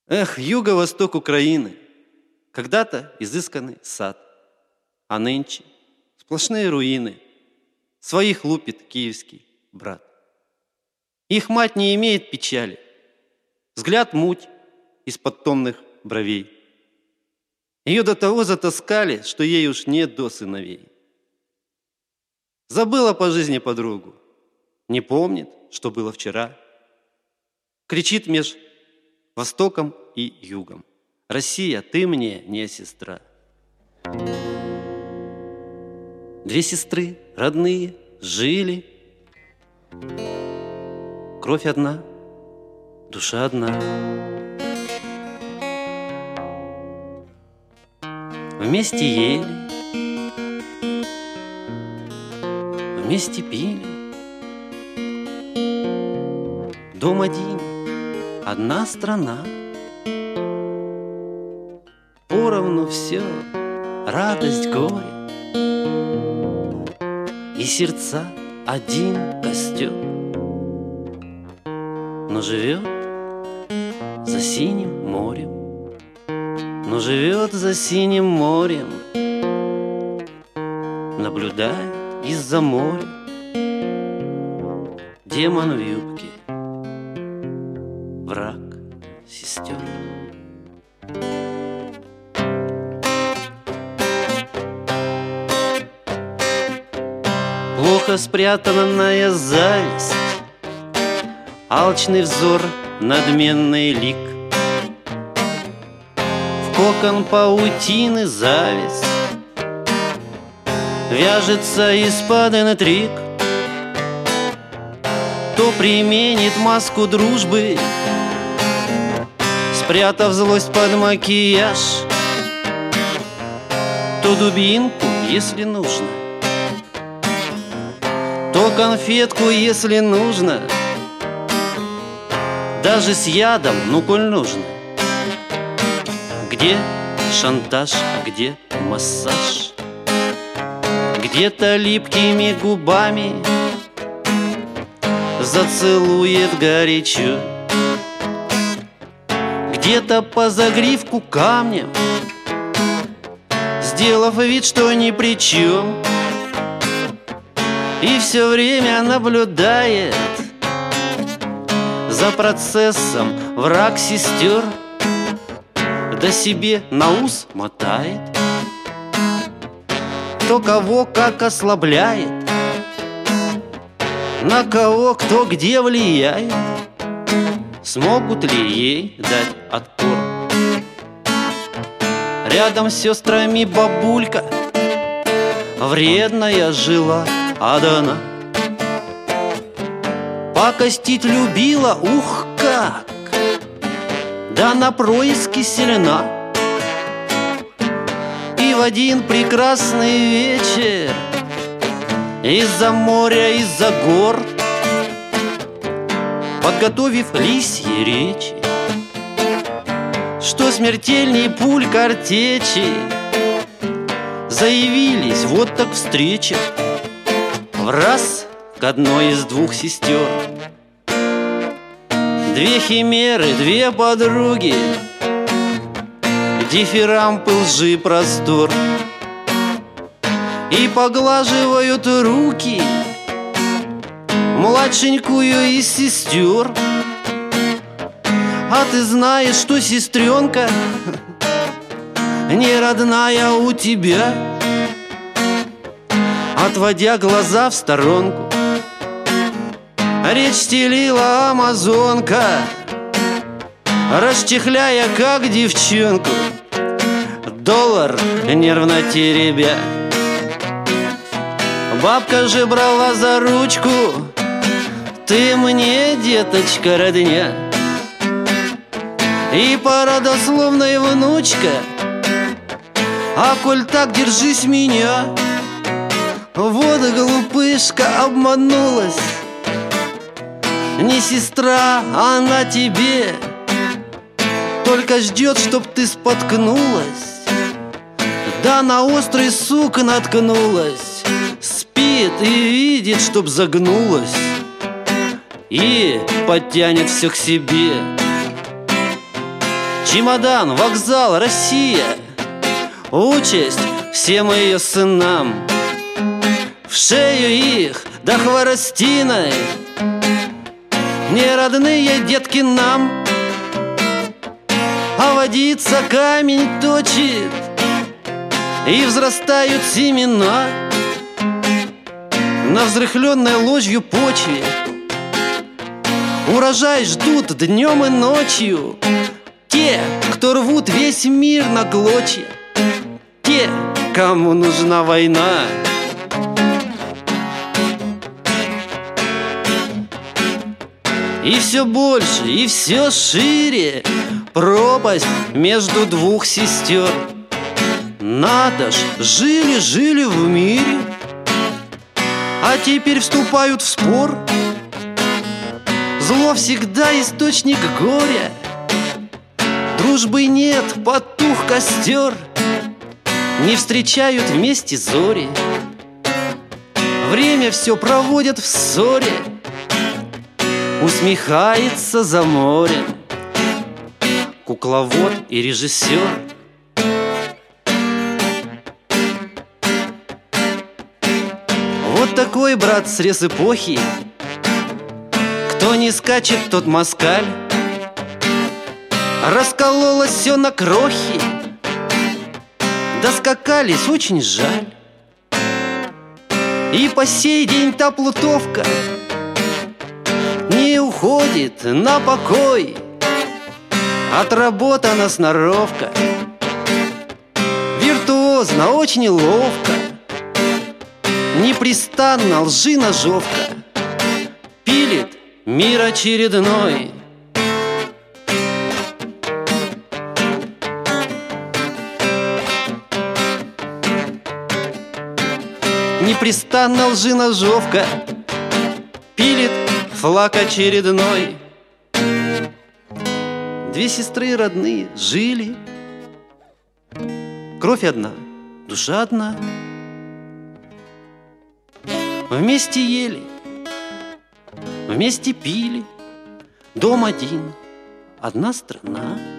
Эх, юго-восток Украины, когда-то изысканный сад, а нынче сплошные руины, своих лупит киевский брат. Их мать не имеет печали, взгляд муть из-под томных бровей. Ее до того затаскали, что ей уж нет до сыновей. Забыла по жизни подругу, не помнит, что было вчера. Кричит меж востоком и югом: Россия, ты мне не сестра. Две сестры родные жили, кровь одна, душа одна. Вместе ели, вместе пили. Дом один, одна страна. Поровну все, радость, горе, и сердца один костер. Но живет за синим морем, но живет за синим морем, наблюдая из-за моря демон в юбке, враг сестер. Плохо спрятанная зависть, алчный взор, надменный лик. В кокон паутины зависть вяжется из-под интриг. То применит маску дружбы, спрятав злость под макияж, то дубинку, если нужно, то конфетку, если нужно, даже с ядом, ну коль нужно. Где шантаж, а где массаж? Где-то липкими губами зацелует горячо, где-то по загривку камнем, сделав вид, что ни при чем, и все время наблюдает за процессом враг сестер, да себе на ус мотает, кто кого как ослабляет, на кого кто где влияет, смогут ли ей дать отпор. Рядом с сестрами бабулька, вредная жила одна, пакостить любила, ух как, да на происки сильна. И в один прекрасный вечер из-за моря, из-за гор, подготовив лисьи речи, что смертельней пуль картечи, заявились вот так встреча в раз к одной из двух сестер. Две химеры, две подруги, дифирамбы, лжи, простор, и поглаживают руки младшенькую из сестер. А ты знаешь, что сестренка не родная у тебя? Отводя глаза в сторонку, речь стелила амазонка, расчехляя как девчонку, доллар нервно теребя. Бабка же брала за ручку: ты мне, деточка, родня. И по родословной внучка: а коль так, держись меня. Вот глупышка обманулась, не сестра она тебе, только ждет, чтоб ты споткнулась, да на острый сук наткнулась. Спит и видит, чтоб загнулась, и подтянет все к себе. Чемодан, вокзал, Россия, участь всем ее сынам. В шею их да хворостиной не родные детки нам. А водица камень точит, и взрастают семена на взрыхленной ложью почве. Урожай ждут днем и ночью те, кто рвут весь мир на клочья, те, кому нужна война. И все больше, и все шире пропасть между двух сестер. Надо ж, жили-жили в мире, а теперь вступают в спор. Зло всегда источник горя, дружбы нет, потух костер, не встречают вместе зори. Время все проводят в ссоре, усмехается за морем кукловод и режиссер. Вот такой, брат, срез эпохи. Кто не скачет, тот москаль. Раскололось все на крохи, доскакались, очень жаль. И по сей день та плутовка не уходит на покой. Отработана сноровка, виртуозно, очень ловко, непрестанно лжи-ножовка пилит мир очередной. Непрестанно лжи-ножовка пилит флаг очередной. Две сестры родные жили, кровь одна, душа одна. Вместе ели, вместе пили, дом один, одна страна.